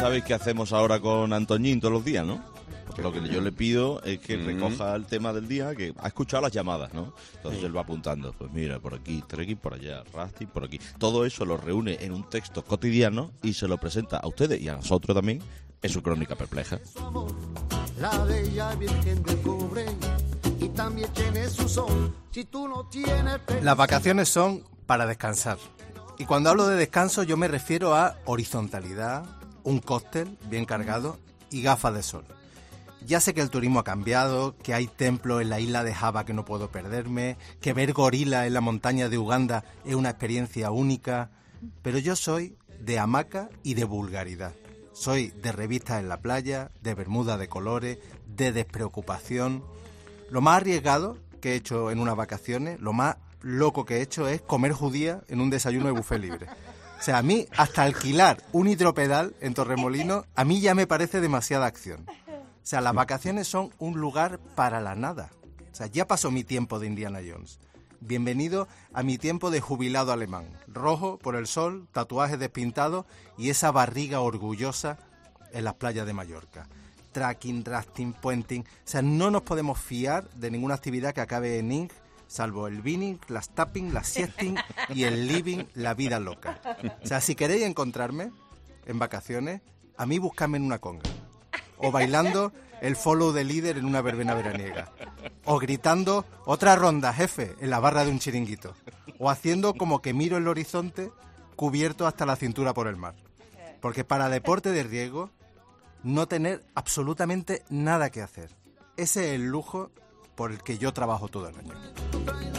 sabéis qué hacemos ahora con Antoñín todos los días, ¿no? Porque lo que yo le pido es que recoja el tema del día, que ha escuchado las llamadas, ¿no? Entonces él va apuntando, pues mira, por aquí, Trekkie, por allá, Rusty, por aquí. Todo eso lo reúne en un texto cotidiano y se lo presenta a ustedes y a nosotros también en su crónica perpleja. La bella Virgen del Cobre y también tiene su son. Si tú no tienes... Las vacaciones son para descansar. Y cuando hablo de descanso yo me refiero a horizontalidad, un cóctel bien cargado y gafas de sol. Ya sé que el turismo ha cambiado, que hay templos en la isla de Java que no puedo perderme, que ver gorila en la montaña de Uganda es una experiencia única, pero yo soy de hamaca y de vulgaridad. Soy de revistas en la playa, de bermuda de colores, de despreocupación. Lo más arriesgado que he hecho en unas vacaciones, lo más loco que he hecho es comer judía en un desayuno de buffet libre. O sea, a mí hasta alquilar un hidropedal en Torremolinos, a mí ya me parece demasiada acción. O sea, las vacaciones son un lugar para la nada. O sea, ya pasó mi tiempo de Indiana Jones. Bienvenido a mi tiempo de jubilado alemán. Rojo por el sol, tatuajes despintados y esa barriga orgullosa en las playas de Mallorca. Trekking, rafting, puenting. O sea, no nos podemos fiar de ninguna actividad que acabe en ing, salvo el binning, las tapping, las siesting y el living, la vida loca. O sea, si queréis encontrarme en vacaciones, a mí buscadme en una conga. O bailando el follow de líder en una verbena veraniega. O gritando otra ronda, jefe, en la barra de un chiringuito. O haciendo como que miro el horizonte cubierto hasta la cintura por el mar. Porque para deporte de riesgo, no tener absolutamente nada que hacer. Ese es el lujo por el que yo trabajo todo el año.